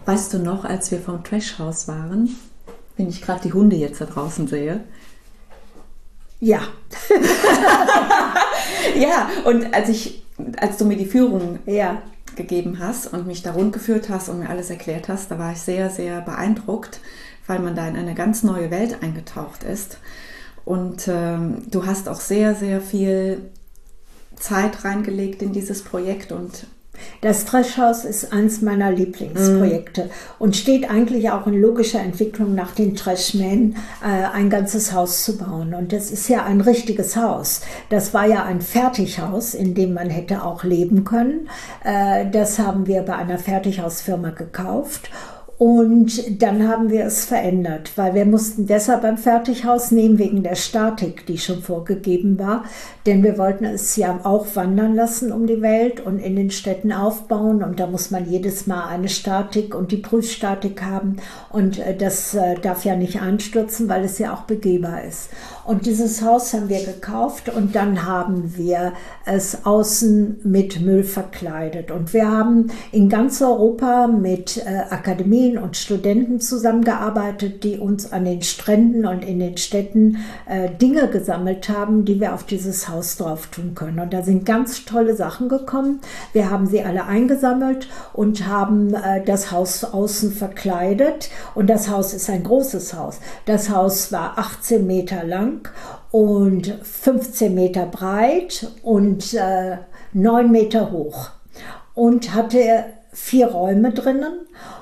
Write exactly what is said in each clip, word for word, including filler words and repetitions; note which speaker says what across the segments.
Speaker 1: Weißt du noch, als wir vom Trashhaus waren, wenn ich gerade die Hunde jetzt da draußen sehe?
Speaker 2: Ja.
Speaker 1: Ja, und als ich, als du mir die Führung
Speaker 2: Ja.
Speaker 1: gegeben hast und mich da rund geführt hast und mir alles erklärt hast, da war ich sehr, sehr beeindruckt, weil man da in eine ganz neue Welt eingetaucht ist. Und ähm, du hast auch sehr, sehr viel Zeit reingelegt in dieses Projekt und
Speaker 2: Das Trashhaus ist eins meiner Lieblingsprojekte mm. und steht eigentlich auch in logischer Entwicklung nach den Trashmen, äh, ein ganzes Haus zu bauen. Und das ist ja ein richtiges Haus. Das war ja ein Fertighaus, in dem man hätte auch leben können. Äh, das haben wir bei einer Fertighausfirma gekauft. Und dann haben wir es verändert, weil wir mussten deshalb ein Fertighaus nehmen, wegen der Statik, die schon vorgegeben war. Denn wir wollten es ja auch wandern lassen um die Welt und in den Städten aufbauen. Und da muss man jedes Mal eine Statik und die Prüfstatik haben. Und das darf ja nicht einstürzen, weil es ja auch begehbar ist. Und dieses Haus haben wir gekauft und dann haben wir es außen mit Müll verkleidet. Und wir haben in ganz Europa mit äh, Akademien und Studenten zusammengearbeitet, die uns an den Stränden und in den Städten äh, Dinge gesammelt haben, die wir auf dieses Haus drauf tun können. Und da sind ganz tolle Sachen gekommen. Wir haben sie alle eingesammelt und haben äh, das Haus außen verkleidet. Und das Haus ist ein großes Haus. Das Haus war achtzehn Meter lang und fünfzehn Meter breit und äh, neun Meter hoch und hatte vier Räume drinnen.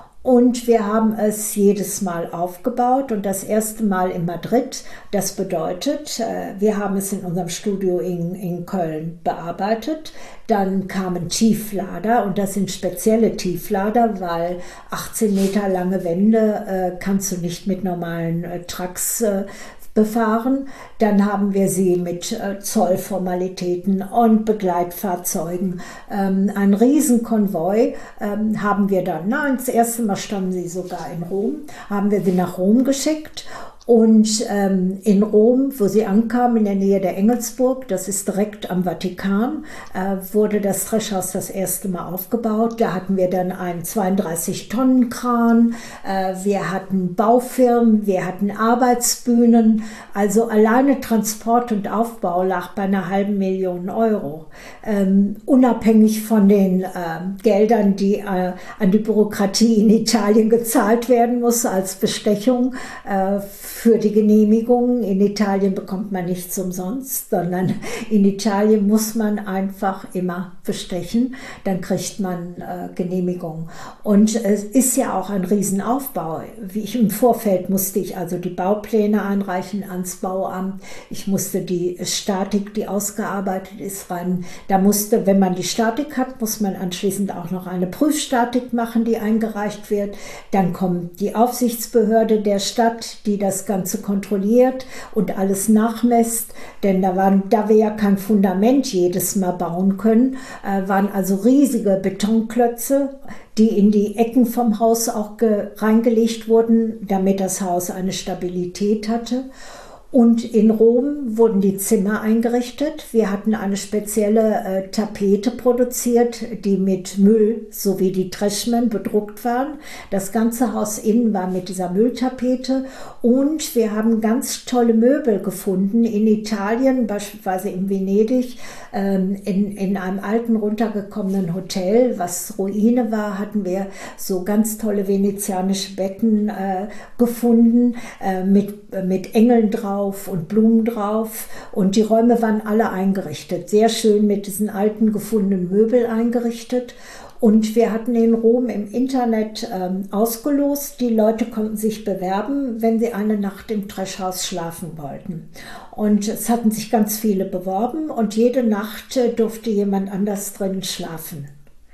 Speaker 2: Und wir haben es jedes Mal aufgebaut und das erste Mal in Madrid. Das bedeutet, wir haben es in unserem Studio in, in Köln bearbeitet. Dann kamen Tieflader und das sind spezielle Tieflader, weil achtzehn Meter lange Wände äh, kannst du nicht mit normalen äh, Trucks äh, befahren. Dann haben wir sie mit äh, Zollformalitäten und Begleitfahrzeugen. Ähm, ein Riesenkonvoi ähm, haben wir dann, nein, das erste Mal standen sie sogar in Rom, haben wir sie nach Rom geschickt. Und ähm, in Rom, wo sie ankam, in der Nähe der Engelsburg, das ist direkt am Vatikan, äh, wurde das Trashhaus das erste Mal aufgebaut. Da hatten wir dann einen zweiunddreißig Tonnen Kran, äh, wir hatten Baufirmen, wir hatten Arbeitsbühnen. Also alleine Transport und Aufbau lag bei einer halben Million Euro. Ähm, unabhängig von den äh, Geldern, die äh, an die Bürokratie in Italien gezahlt werden muss als Bestechung, äh, für die Genehmigung. In Italien bekommt man nichts umsonst, sondern in Italien muss man einfach immer bestechen, dann kriegt man äh, Genehmigung. Und es ist ja auch ein Riesenaufbau. Wie ich im Vorfeld musste ich also die Baupläne einreichen ans Bauamt. Ich musste die Statik, die ausgearbeitet ist, rein. Da musste, wenn man die Statik hat, muss man anschließend auch noch eine Prüfstatik machen, die eingereicht wird. Dann kommt die Aufsichtsbehörde der Stadt, die das Ganze kontrolliert und alles nachmisst, denn da, waren, da wir ja kein Fundament jedes Mal bauen können, äh, waren also riesige Betonklötze, die in die Ecken vom Haus auch reingelegt wurden, damit das Haus eine Stabilität hatte. Und in Rom wurden die Zimmer eingerichtet. Wir hatten eine spezielle äh, Tapete produziert, die mit Müll sowie die Trashmen bedruckt waren. Das ganze Haus innen war mit dieser Mülltapete. Und wir haben ganz tolle Möbel gefunden in Italien, beispielsweise in Venedig, ähm, in, in einem alten runtergekommenen Hotel, was Ruine war, hatten wir so ganz tolle venezianische Betten äh, gefunden äh, mit, äh, mit Engeln drauf und Blumen drauf und die Räume waren alle eingerichtet, sehr schön mit diesen alten gefundenen Möbeln eingerichtet. Und wir hatten in Rom im Internet ähm, ausgelost. Die Leute konnten sich bewerben, wenn sie eine Nacht im Trashhaus schlafen wollten. Und es hatten sich ganz viele beworben und jede Nacht äh, durfte jemand anders drin schlafen.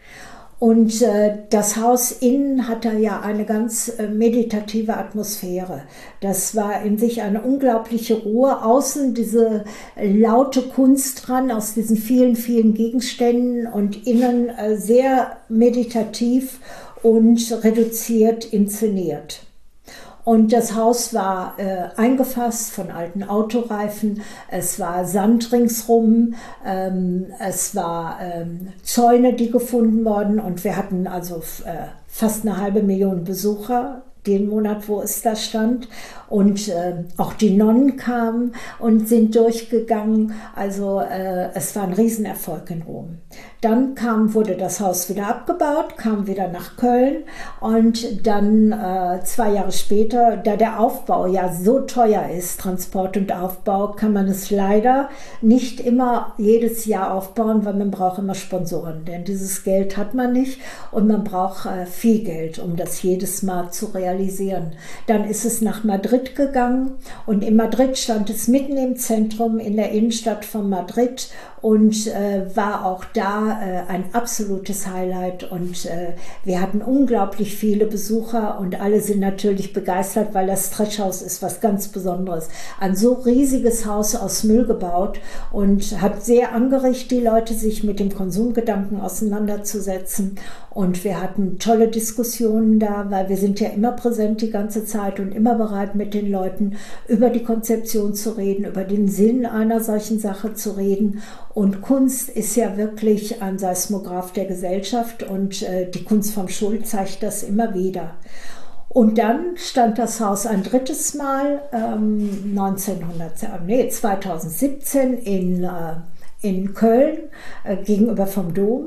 Speaker 2: Und äh, das Haus innen hatte ja eine ganz äh, meditative Atmosphäre. Das war in sich eine unglaubliche Ruhe. Außen diese äh, laute Kunst dran aus diesen vielen, vielen Gegenständen und innen äh, sehr meditativ und reduziert inszeniert. Und das Haus war äh, eingefasst von alten Autoreifen, es war Sand ringsrum, ähm, es war ähm, Zäune, die gefunden wurden und wir hatten also äh, fast eine halbe Million Besucher den Monat, wo es da stand. Und äh, auch die Nonnen kamen und sind durchgegangen. Also äh, es war ein Riesenerfolg in Rom. Dann kam, wurde das Haus wieder abgebaut, kam wieder nach Köln und dann äh, zwei Jahre später, da der Aufbau ja so teuer ist, Transport und Aufbau, kann man es leider nicht immer jedes Jahr aufbauen, weil man braucht immer Sponsoren, denn dieses Geld hat man nicht und man braucht äh, viel Geld, um das jedes Mal zu realisieren. Dann ist es nach Madrid gegangen und in Madrid stand es mitten im Zentrum in der Innenstadt von Madrid und äh, war auch da äh, ein absolutes Highlight und äh, wir hatten unglaublich viele Besucher und alle sind natürlich begeistert, weil das Treschhaus ist was ganz Besonderes. Ein so riesiges Haus aus Müll gebaut und hat sehr angeregt, die Leute sich mit dem Konsumgedanken auseinanderzusetzen und wir hatten tolle Diskussionen da, weil wir sind ja immer präsent die ganze Zeit und immer bereit mit den Leuten über die Konzeption zu reden, über den Sinn einer solchen Sache zu reden. Und Kunst ist ja wirklich ein Seismograph der Gesellschaft und äh, die Kunst vom Schuld zeigt das immer wieder. Und dann stand das Haus ein drittes Mal ähm, neunzehnhundert, nee, zweitausendsiebzehn in, äh, in Köln äh, gegenüber vom Dom.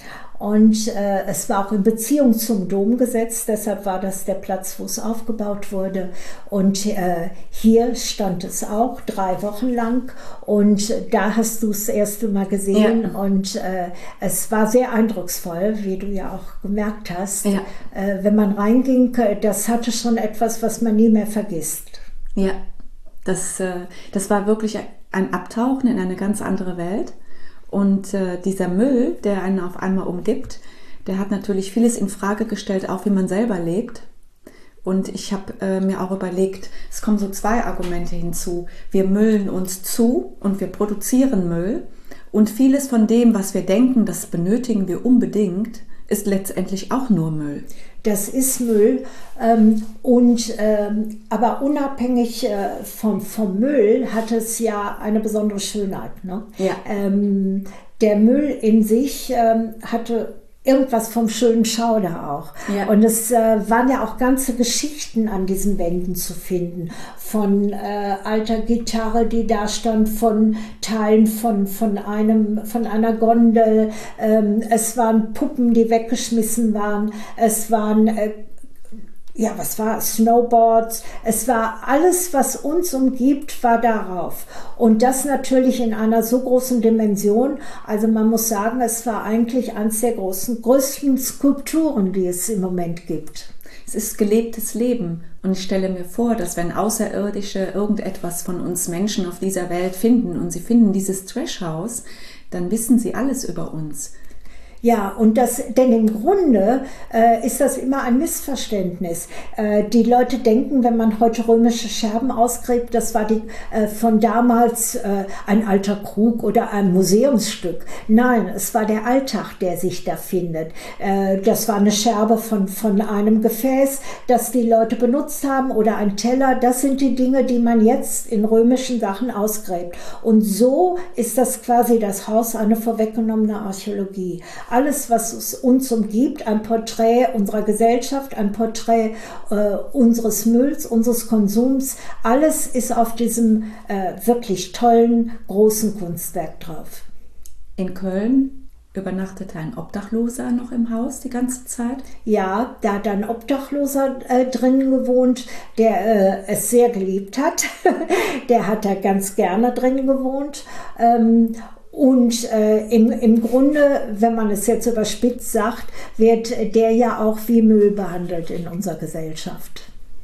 Speaker 2: Und äh, es war auch in Beziehung zum Dom gesetzt, deshalb war das der Platz, wo es aufgebaut wurde. Und äh, hier stand es auch drei Wochen lang und da hast du es das erste Mal gesehen ja. Und äh, es war sehr eindrucksvoll, wie du ja auch gemerkt hast. Ja. Äh, wenn man reinging, das hatte schon etwas, was man nie mehr vergisst.
Speaker 1: Ja, das, äh, das war wirklich ein Abtauchen in eine ganz andere Welt. Und äh, dieser Müll, der einen auf einmal umgibt, der hat natürlich vieles in Frage gestellt, auch wie man selber lebt. Und ich habe äh, mir auch überlegt, es kommen so zwei Argumente hinzu. Wir müllen uns zu und wir produzieren Müll. Und vieles von dem, was wir denken, das benötigen wir unbedingt, ist letztendlich auch nur Müll.
Speaker 2: Das ist Müll, ähm, und, ähm, aber unabhängig äh, vom, vom Müll hat es ja eine besondere Schönheit. Ne? Ja. Ähm, der Müll in sich ähm, hatte irgendwas vom schönen Schauder auch. Ja. Und es äh, waren ja auch ganze Geschichten an diesen Wänden zu finden. Von äh, alter Gitarre, die da stand, von Teilen von, von, einem, von einer Gondel. Ähm, es waren Puppen, die weggeschmissen waren. Es waren äh, Ja, was war Snowboards? Es war alles, was uns umgibt, war darauf. Und das natürlich in einer so großen Dimension. Also man muss sagen, es war eigentlich eines der großen, größten Skulpturen, die es im Moment gibt.
Speaker 1: Es ist gelebtes Leben. Und ich stelle mir vor, dass wenn Außerirdische irgendetwas von uns Menschen auf dieser Welt finden und sie finden dieses Trashhaus, dann wissen sie alles über uns.
Speaker 2: Ja, und das, denn im Grunde äh, ist das immer ein Missverständnis. Äh, die Leute denken, wenn man heute römische Scherben ausgräbt, das war die, äh, von damals äh, ein alter Krug oder ein Museumsstück. Nein, es war der Alltag, der sich da findet. Äh, das war eine Scherbe von, von einem Gefäß, das die Leute benutzt haben, oder ein Teller. Das sind die Dinge, die man jetzt in römischen Sachen ausgräbt. Und so ist das quasi das Haus eine vorweggenommene Archäologie. Alles, was uns umgibt, ein Porträt unserer Gesellschaft, ein Porträt äh, unseres Mülls, unseres Konsums, alles ist auf diesem äh, wirklich tollen, großen Kunstwerk drauf.
Speaker 1: In Köln übernachtete ein Obdachloser noch im Haus die ganze Zeit?
Speaker 2: Ja, da hat ein Obdachloser äh, drin gewohnt, der äh, es sehr geliebt hat. Der hat da ganz gerne drin gewohnt. Ähm, Und äh, im, im Grunde, wenn man es jetzt überspitzt sagt, wird der ja auch wie Müll behandelt in unserer Gesellschaft.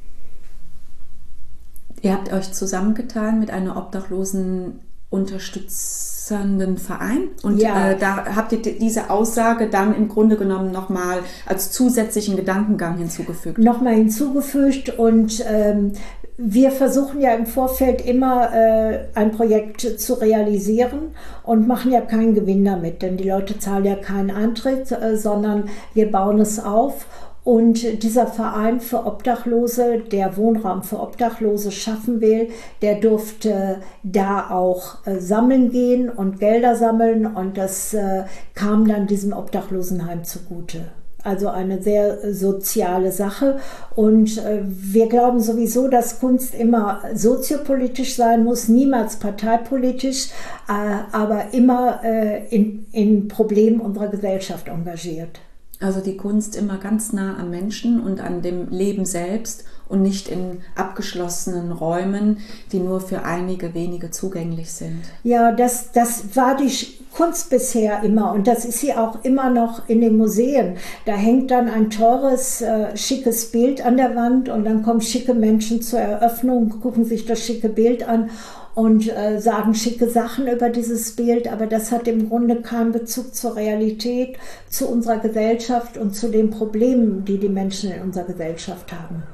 Speaker 1: Ihr habt euch zusammengetan mit einer obdachlosen unterstützenden Verein und ja. äh, da habt ihr diese Aussage dann im Grunde genommen nochmal als zusätzlichen Gedankengang hinzugefügt.
Speaker 2: Nochmal hinzugefügt und ähm, wir versuchen ja im Vorfeld immer äh, ein Projekt zu realisieren und machen ja keinen Gewinn damit, denn die Leute zahlen ja keinen Eintritt, äh, sondern wir bauen es auf. Und dieser Verein für Obdachlose, der Wohnraum für Obdachlose schaffen will, der durfte da auch äh, sammeln gehen und Gelder sammeln und das äh, kam dann diesem Obdachlosenheim zugute. Also eine sehr soziale Sache. Und äh, wir glauben sowieso, dass Kunst immer soziopolitisch sein muss, niemals parteipolitisch, äh, aber immer äh, in, in Problemen unserer Gesellschaft engagiert.
Speaker 1: Also die Kunst immer ganz nah am Menschen und an dem Leben selbst und nicht in abgeschlossenen Räumen, die nur für einige wenige zugänglich sind.
Speaker 2: Ja, das, das war die Kunst bisher immer und das ist sie auch immer noch in den Museen. Da hängt dann ein teures, äh, schickes Bild an der Wand und dann kommen schicke Menschen zur Eröffnung, gucken sich das schicke Bild an und äh, sagen schicke Sachen über dieses Bild, aber das hat im Grunde keinen Bezug zur Realität, zu unserer Gesellschaft und zu den Problemen, die die Menschen in unserer Gesellschaft haben.